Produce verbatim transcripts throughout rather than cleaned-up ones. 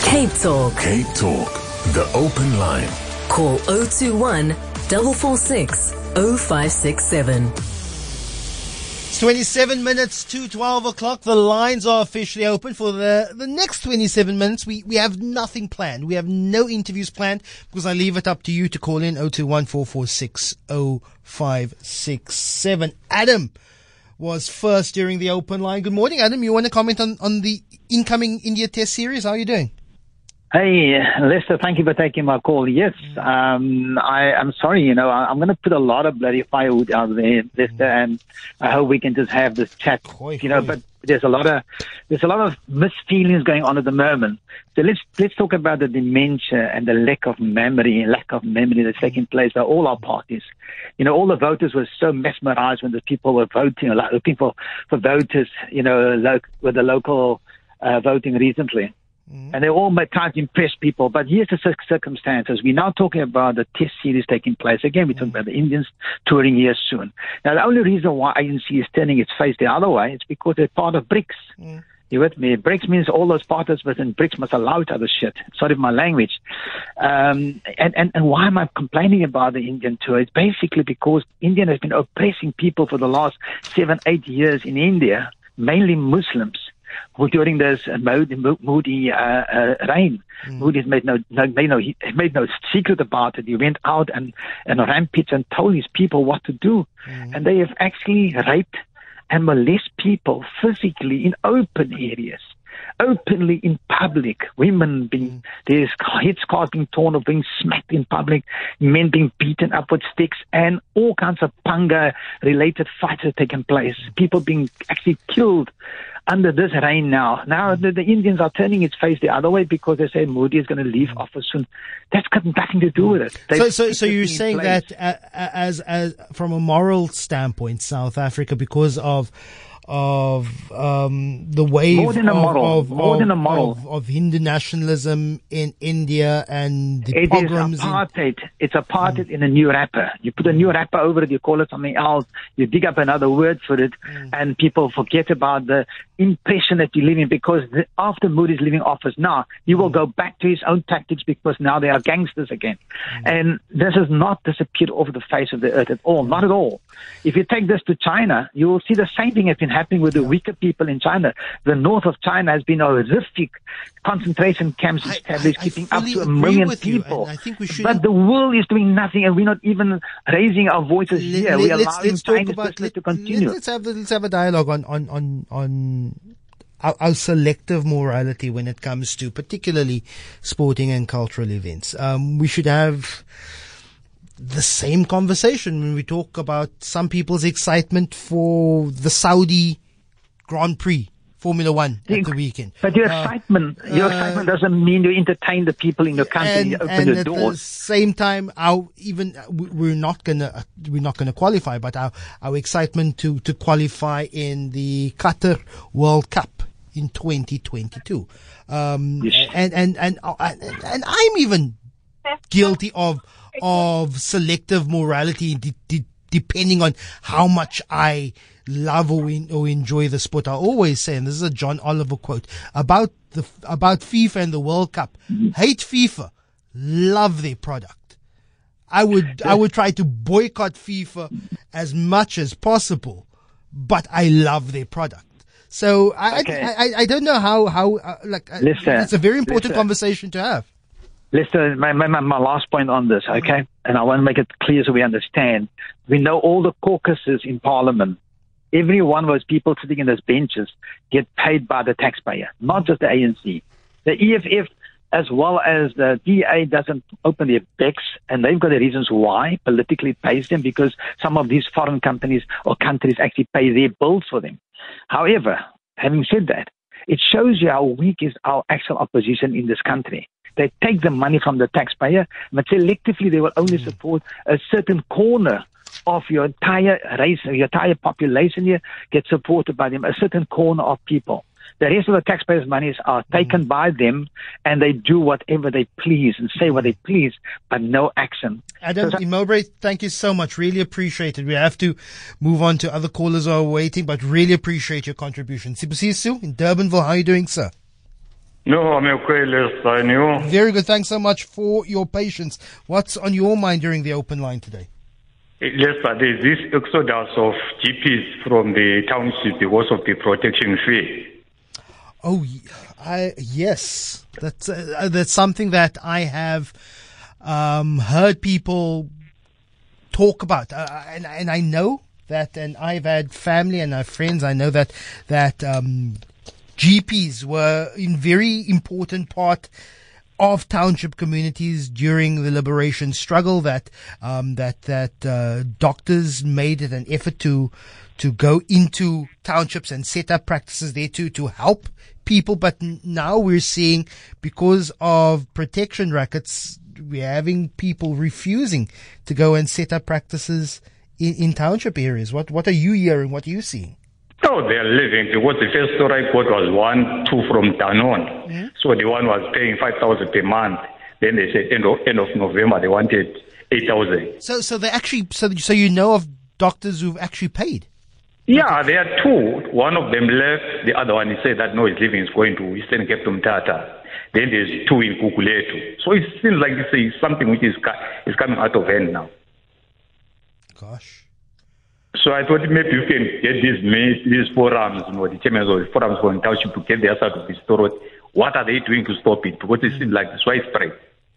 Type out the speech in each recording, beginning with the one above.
Cape Talk. Cape Talk, the open line. Call oh two one, four four six, oh five six seven. It's twenty-seven minutes to twelve o'clock. The lines are officially open for the, the next twenty-seven minutes. We, we have nothing planned. We have no interviews planned because I leave it up to you to call in oh two one, four four six, oh five six seven. Adam was first during the open line. Good morning, Adam. You want to comment on, on the incoming India Test series? How are you doing? Hey, Lester, thank you for taking my call. Yes, um, I, I'm sorry, you know, I, I'm going to put a lot of bloody firewood out there, Lester, and I hope we can just have this chat, you know, but there's a lot of, there's a lot of misfeelings going on at the moment. So let's, let's talk about the dementia and the lack of memory, lack of memory that's taking place by all our parties. You know, all the voters were so mesmerized when the people were voting, like looking for, for voters, you know, lo- with the local uh, voting recently. Mm-hmm. And they all might try to impress people. But here's the circumstances. We're now talking about the test series taking place. Again, we're talking mm-hmm. about the Indians touring here soon. Now, the only reason why A N C is turning its face the other way is because they're part of BRICS. Mm-hmm. You with me? BRICS means all those partners within BRICS must allow each other shit. Sorry for my language. Um, and, and, and why am I complaining about the Indian tour? It's basically because India has been oppressing people for the last seven, eight years in India, mainly Muslims. During this uh, Modi, Modi uh, uh, reign, mm. Modi has made no, no, made no, he made no secret about it. He went out and, and rampaged and told his people what to do. Mm. And they have actually raped and molested people physically in open areas, openly in public. Women being, mm. there's heads cards being torn or being smacked in public, men being beaten up with sticks, and all kinds of panga-related fights have taken place. People being actually killed under this reign now. Now the, the Indians are turning its face the other way because they say Modi is going to leave office soon. That's got nothing to do with it. They've so, so, so you're saying that uh, as, as from a moral standpoint, South Africa, because of of um, the wave more than a moral, of, of, more of, than a moral. Of, of Hindu nationalism in India and the it pogroms. Is apartheid. In... It's apartheid mm. in a new wrapper. You put a new wrapper over it, you call it something else, you dig up another word for it, mm. and people forget about the impression that you live in, because the, after Modi's leaving office now, he will mm. go back to his own tactics because now they are gangsters again. Mm. And this has not disappeared off the face of the earth at all, not at all. If you take this to China, you will see the same thing has been happening with the weaker people in China. The north of China has been a horrific concentration camps established, keeping up to a million people. I think we should. But the world is doing nothing, and we're not even raising our voices let, here. Let, we're let's, allowing let's talk Chinese about, let, to continue. Let's have, let's have a dialogue on, on, on, on our, our selective morality when it comes to particularly sporting and cultural events. Um, we should have the same conversation when we talk about some people's excitement for the Saudi Grand Prix Formula One at the weekend. But your uh, excitement, your uh, excitement doesn't mean you entertain the people in your country. And, you open and the at doors. the same time, our even we're not gonna we're not gonna qualify, but our our excitement to to qualify in the Qatar World Cup in twenty twenty-two, um, yes. and and and and and I'm even guilty of of selective morality, de- de- depending on how much I love or, in, or enjoy the sport. I always say, and this is a John Oliver quote about the about FIFA and the World Cup: hate FIFA, love their product. I would I would try to boycott FIFA as much as possible, but I love their product. So I okay. I, I I don't know how how uh, like listen, it's a very important listen. conversation to have. Listen, my, my, my last point on this, okay? And I want to make it clear so we understand. We know all the caucuses in Parliament. Every one of those people sitting in those benches get paid by the taxpayer, not just the A N C. The E F F, as well as the D A, doesn't open their backs, and they've got the reasons why politically pays them, because some of these foreign companies or countries actually pay their bills for them. However, having said that, it shows you how weak is our actual opposition in this country. They take the money from the taxpayer, but selectively they will only support a certain corner of your entire race, your entire population here gets supported by them, a certain corner of people. The rest of the taxpayers' monies are taken by them, and they do whatever they please and say what they please, but no action. Adam in Mowbray, thank you so much. Really appreciate it. We have to move on to other callers who are waiting, but really appreciate your contribution. Sibusiso in Durbanville, how are you doing, sir? No, I'm okay, Lester. And you? Very good. Thanks so much for your patience. What's on your mind during the open line today? Lester, there's this exodus of G Ps from the township because of the protection fee. Oh, I, yes. That's uh, that's something that I have um, heard people talk about, uh, and and I know that, and I've had family and I have friends. I know that that um, G Ps were in very important part of township communities during the liberation struggle. That um, that that uh, doctors made it an effort to to go into townships and set up practices there to to help people. But now we're seeing, because of protection rackets, we're having people refusing to go and set up practices in, in township areas. What what are you hearing? What are you seeing? Oh, they are leaving because the first story I got was one, two from Danon. Mm-hmm. So the one was paying five thousand per month. Then they said end of, end of November they wanted eight thousand. So so they actually so so you know of doctors who've actually paid? Yeah, there are two. One of them left. The other one, he said that no, he's leaving. He's going to Eastern Cape to Mtata. Then there's two in Kukuletu. So it seems like it's something which is is coming out of hand now. Gosh. So I thought maybe you can get these these forums, you know, the chairmen of the forums for the township to get their side of the story. What are they doing to stop it? Because it seems like it's widespread.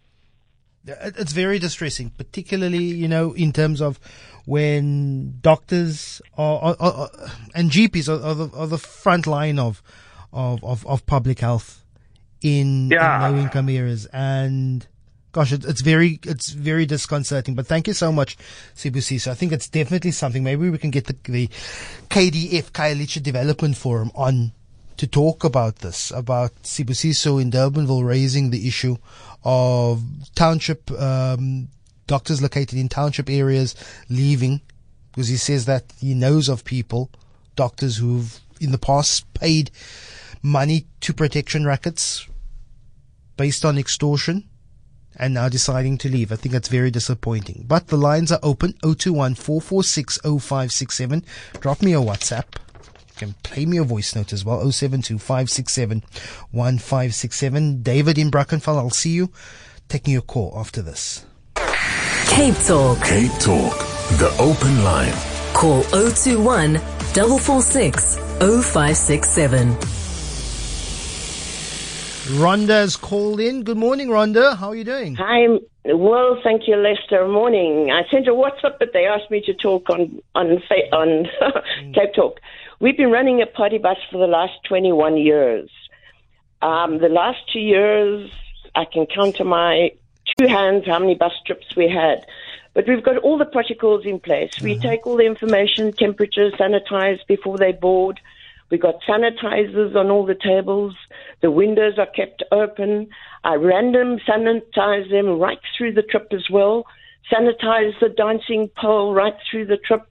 It's very distressing, particularly, you know, in terms of when doctors are, are, are, and G Ps are, are, the, are the front line of, of, of, of public health in, yeah. in low-income areas. And gosh, it, it's very, it's very disconcerting. But thank you so much, Sibusiso. I think it's definitely something. Maybe we can get the, the K D F, Khayelitsha Development Forum, on to talk about this, about Sibusiso in Durbanville raising the issue of township um, doctors located in township areas leaving, because he says that he knows of people, doctors who've in the past paid money to protection rackets based on extortion and now deciding to leave. I think that's very disappointing. But the lines are open, zero two one, four four six, zero five six seven. Drop me a WhatsApp. You can play me a voice note as well, zero seven two, five six seven, one five six seven. David in Brackenfell, I'll see you. Taking your call after this. Cape Talk. Cape Talk, the open line. Call zero two one, four four six, zero five six seven. Rhonda's called in. Good morning, Rhonda. How are you doing? Hi. Well, thank you, Lester. Morning. I sent a WhatsApp, but they asked me to talk on on on Cape Talk. We've been running a party bus for the last twenty-one years. Um, the last two years, I can count on my two hands how many bus trips we had. But we've got all the protocols in place. We mm-hmm. take all the information, temperature, sanitize before they board. We've got sanitizers on all the tables. The windows are kept open. I random sanitize them right through the trip as well. Sanitize the dancing pole right through the trip.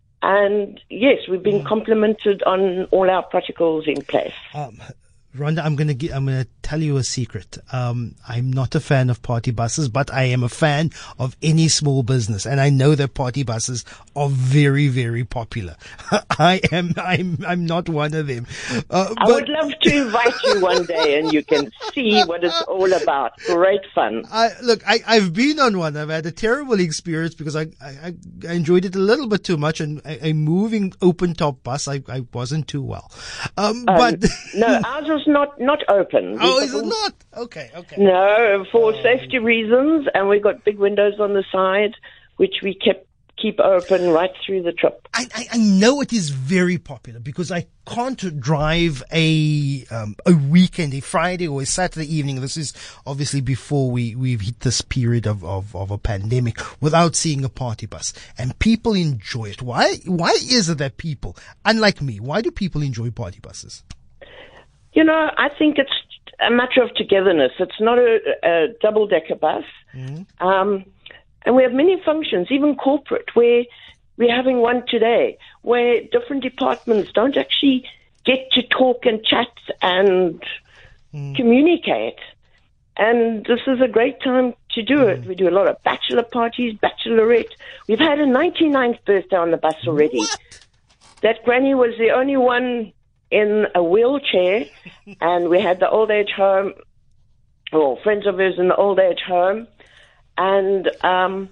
And yes, we've been complimented on all our protocols in place. Um, Rhonda, I'm going to I'm going to tell you a secret. Um, I'm not a fan of party buses, but I am a fan of any small business, and I know that party buses are very, very popular. I am I'm I'm not one of them. Uh, I but, would love to invite you one day, and you can see what it's all about. Great fun. I, look, I, I've been on one. I've had a terrible experience because I I, I enjoyed it a little bit too much, and a, a moving open top bus I, I wasn't too well. Um, um, but no, ours was not not open. Oh, is it not? Okay, okay. No, for um, safety reasons, and we got big windows on the side, which we kept keep open right through the trip. I, I, I know it is very popular because I can't drive a um, a weekend, a Friday or a Saturday evening. This is obviously before we, we've hit this period of, of, of a pandemic without seeing a party bus. And people enjoy it. Why Why is it that people, unlike me, why do people enjoy party buses? You know, I think it's a matter of togetherness. It's not a, a double-decker bus. Mm-hmm. Um, and we have many functions, even corporate, where we're having one today, where different departments don't actually get to talk and chat and mm. communicate. And this is a great time to do mm. it. We do a lot of bachelor parties, bachelorette. We've had a ninety-ninth birthday on the bus already. What? That granny was the only one in a wheelchair, and we had the old age home, or friends of hers in the old age home, and um,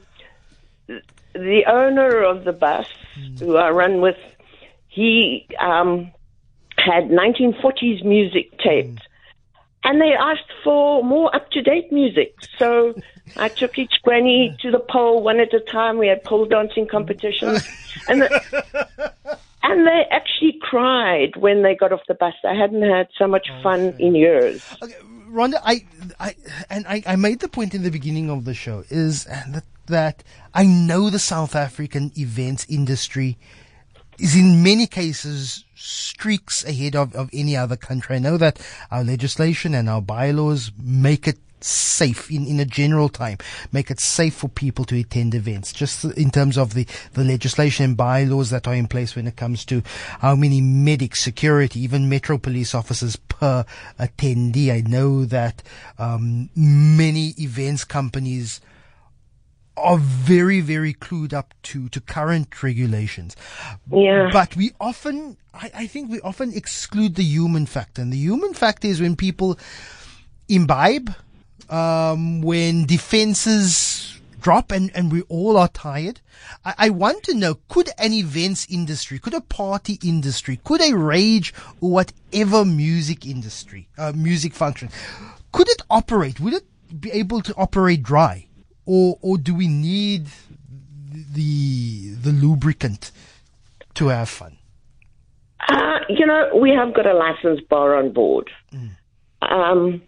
the owner of the bus, who I run with, he um, had nineteen forties music taped. And they asked for more up-to-date music. So I took each granny to the pole one at a time. We had pole dancing competitions. And the, and they actually cried when they got off the bus. They hadn't had so much fun in years. Okay, Rhonda, I, I, and I, I made the point in the beginning of the show is that, that I know the South African events industry is in many cases streaks ahead of, of any other country. I know that our legislation and our bylaws make it safe in, in a general time, make it safe for people to attend events, just in terms of the, the legislation and bylaws that are in place when it comes to how many medics, security, even metro police officers per attendee. I know that um, many events companies are very, very clued up to, to current regulations. Yeah. But we often, I, I think we often exclude the human factor. And the human factor is when people imbibe, um, when defenses drop and, and we all are tired. I, I want to know, could an events industry, could a party industry, could a rage or whatever music industry, uh, music function, could it operate? Would it be able to operate dry? Or, or do we need the the lubricant to have fun? Uh, you know, we have got a licensed bar on board. Mm. Um,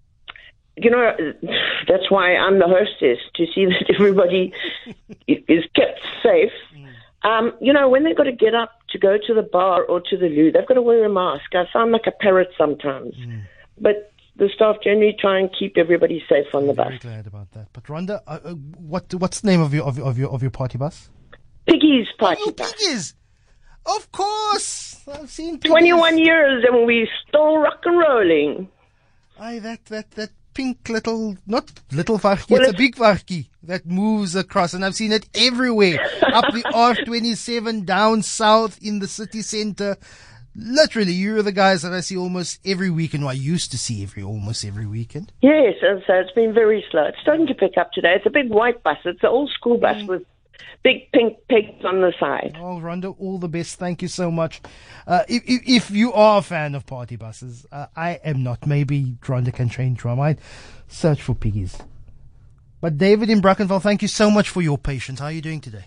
you know, that's why I'm the hostess, to see that everybody is kept safe. Mm. Um, you know, when they've got to get up to go to the bar or to the loo, they've got to wear a mask. I sound like a parrot sometimes. Mm. But the staff generally try and keep everybody safe on the bus. Very glad about that. But Rhonda, uh, uh, what what's the name of your of, of your of your party bus? Piggy's Party oh, Bus. Piggy's, of course. I've seen Piggy's. Twenty-one years and we still rock and rolling. Aye, that that that pink little, not little varkie, well, it's, it's a big varkie that moves across, and I've seen it everywhere. Up the R twenty-seven, down south in the city centre. Literally, you're the guys that I see almost every weekend, or I used to see every almost every weekend. Yes, and so it's been very slow. It's starting to pick up today. It's a big white bus. It's an old school bus mm. with big pink pigs on the side. Oh, Rhonda, all the best. Thank you so much. Uh, if, if, if you are a fan of party buses, uh, I am not. Maybe Rhonda can change your mind. Search for Piggies. But David in Brackenfell, thank you so much for your patience. How are you doing today?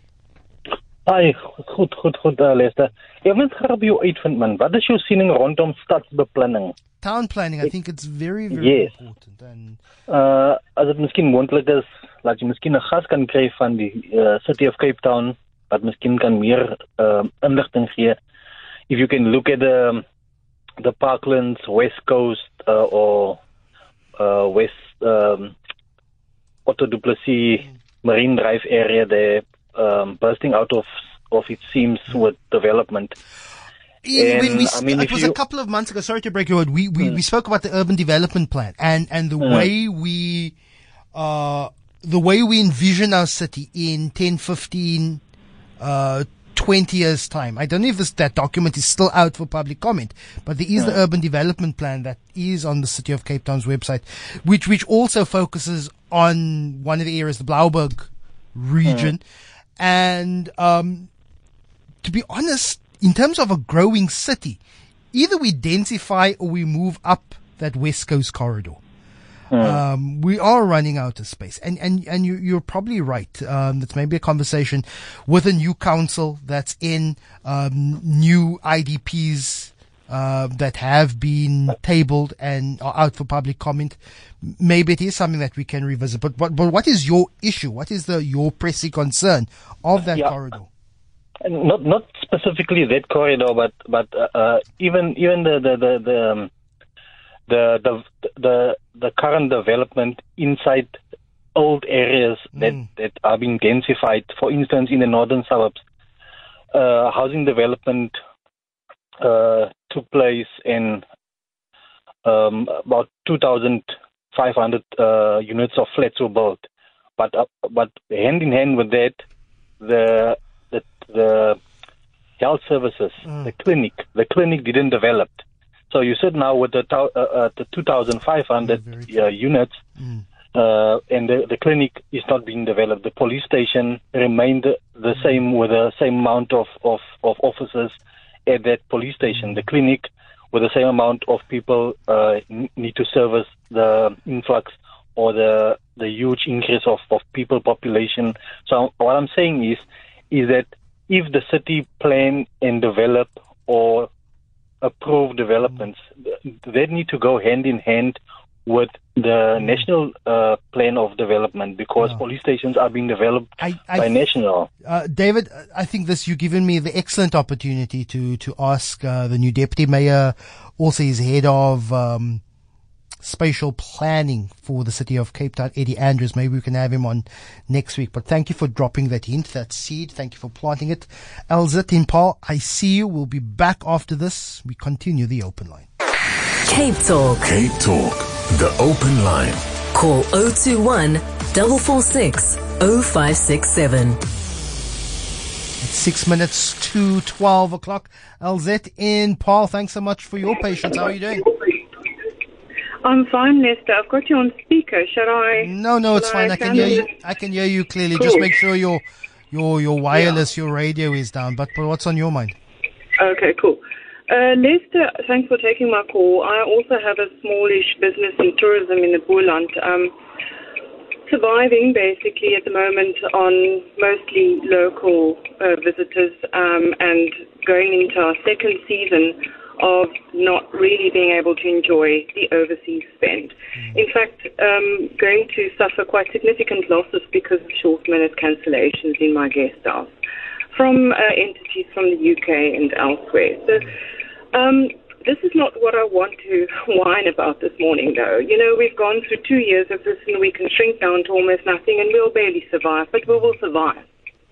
Hi, goed, goed, goed, uh, Lester. Ek wil graag by jou uitvind, man. Wat is jou siening rondom stadsbeplanning? Town planning, I think it's very, very yes. important. And uh, as dit miskien moontlik is, laat jy miskien 'n gas kan kry van die uh, City of Cape Town, wat miskien kan meer uh, inligting gee. If you can look at the, the Parklands, West Coast, uh, or uh, West um, Otto du Plessis Marine Drive area there, Um, bursting out of, of its seams with development. Yeah, when we, I mean, it was you, a couple of months ago, sorry to break your word, we, we, mm. we spoke about the urban development plan and, and the mm. way we, uh, the way we envision our city in ten, fifteen, uh, twenty years time. I don't know if this, that document is still out for public comment, but there is mm. the urban development plan that is on the City of Cape Town's website, which, which also focuses on one of the areas, the Blouberg region. Mm. And um, to be honest, in terms of a growing city, either we densify or we move up that West Coast corridor. Mm. Um, we are running out of space. And, and, and you, you're probably right. Um, that's maybe a conversation with a new council that's in, um, new I D Ps, uh, that have been tabled and are out for public comment. Maybe it is something that we can revisit. But, but, but what is your issue? What is the, your pressing concern of that yeah. corridor? Not, not specifically that corridor, but, but, uh, even, even the, the, the, the, um, the, the, the, the current development inside old areas that, mm. that are being densified. For instance, in the northern suburbs, uh, housing development, uh, took place in, um, about two thousand five hundred uh, units of flats were built, but uh, but hand in hand with that, the the, the health services, Mm. the clinic, the clinic didn't develop. So you said now with the uh, uh, the two thousand five hundred uh, units, Mm. uh, and the, the clinic is not being developed. The police station remained the same with the same amount of, of, of officers at that police station. The clinic with the same amount of people uh, n- need to service the influx or the the huge increase of, of people population. So what I'm saying is is that if the city plan and develop or approve developments, th- they need to go hand in hand with the national uh, plan of development, because Yeah. police stations are being developed I, I by national. Uh, David, I think this, you've given me the excellent opportunity to, to ask uh, the new deputy mayor, also his head of um, spatial planning for the city of Cape Town, Eddie Andrews. Maybe we can have him on next week. But thank you for dropping that hint, that seed. Thank you for planting it. Elzit in Paul, I see you. We'll be back after this. We continue the open line. Cape Talk. Cape Talk, the open line. Call zero two one, four four six, zero five six seven. It's six minutes to twelve o'clock. Elzit in Paul, thanks so much for your patience. How are you doing? I'm fine, Lester. I've got you on speaker. Shall I? No, no, it's shall fine. I can hear you. I can hear you clearly. Just Cool. make sure your your your wireless, your radio is down. But, but what's on your mind? Okay, cool. Uh, Lester, thanks for taking my call. I also have a smallish business in tourism in the Boland. Um, surviving basically at the moment on mostly local uh, visitors um, and going into our second season of not really being able to enjoy the overseas spend. In fact, um, going to suffer quite significant losses because of short-minute cancellations in my guest house from uh, entities from the U K and elsewhere. So um, this is not what I want to whine about this morning, though. You know, we've gone through two years of this and we can shrink down to almost nothing and we'll barely survive, but we will survive.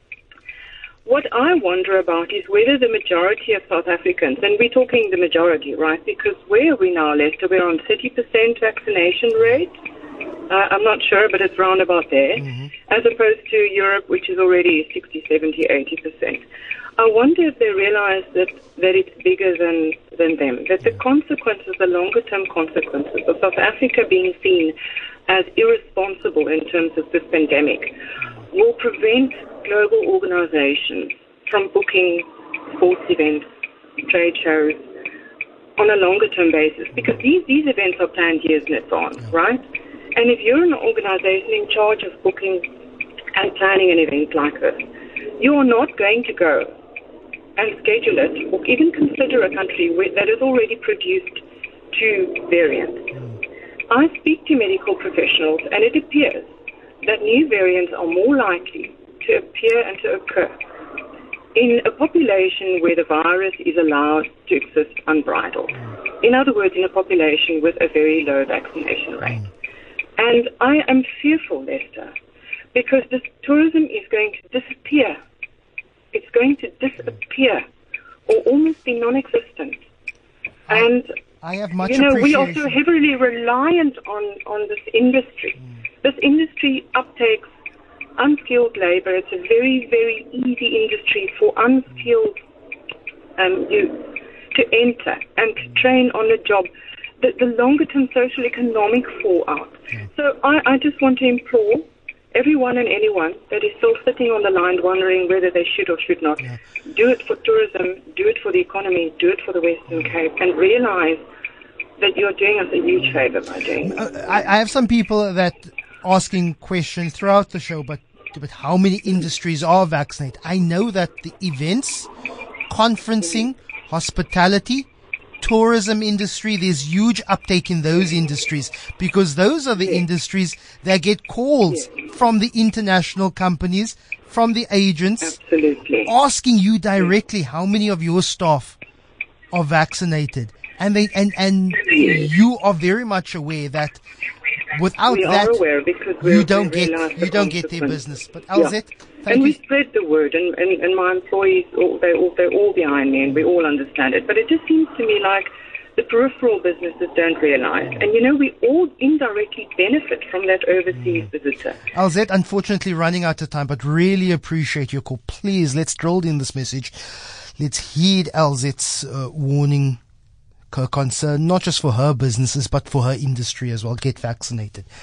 What I wonder about is whether the majority of South Africans, and we're talking the majority, right? Because where are we now, Lester? We're on thirty percent vaccination rate. Uh, I'm not sure, but it's round about there. Mm-hmm. As opposed to Europe, which is already sixty, seventy, eighty percent. I wonder if they realize that, that it's bigger than, than them, that the consequences, the longer-term consequences of South Africa being seen as irresponsible in terms of this pandemic will prevent global organizations from booking sports events, trade shows on a longer-term basis, because these, these events are planned years in advance, right? And if you're an organization in charge of booking and planning an event like this, you are not going to go and schedule it or even consider a country where, that has already produced two variants. I speak to medical professionals, and it appears that new variants are more likely to appear and to occur in a population where the virus is allowed to exist unbridled. In other words, in a population with a very low vaccination rate. And I am fearful, Lester, because this tourism is going to disappear. It's going to disappear or almost be non-existent. And I have much you know, we are appreciation. so heavily reliant on, on this industry. Mm. This industry uptakes unskilled labor. It's a very, very easy industry for unskilled um, youth to enter and to train on a job. The, the longer-term social economic fallout. Yeah. So I, I just want to implore everyone and anyone that is still sitting on the line wondering whether they should or should not, yeah. do it for tourism, do it for the economy, do it for the Western Cape, and realize that you're doing us a huge favor by doing that. Uh, I, I have some people that asking questions throughout the show, but but how many industries are vaccinated? I know that the events, conferencing, hospitality, tourism industry, there's huge uptake in those industries, because those are the yes. industries that get calls yes. from the international companies, from the agents, Absolutely. asking you directly how many of your staff are vaccinated. And they and, and yes. you are very much aware that without we that, are aware because you don't get you don't get their business. But Elzit, yeah. thank and you. we spread the word, and, and, and my employees, all, they all they're all behind me, and we all understand it. But it just seems to me like the peripheral businesses don't realize, and you know, we all indirectly benefit from that overseas mm. visitor. Elzit, unfortunately, running out of time, but really appreciate your call. Please, let's drill in this message. let's heed Elzet's uh, warning, concern, not just for her businesses, but for her industry as well. Get vaccinated.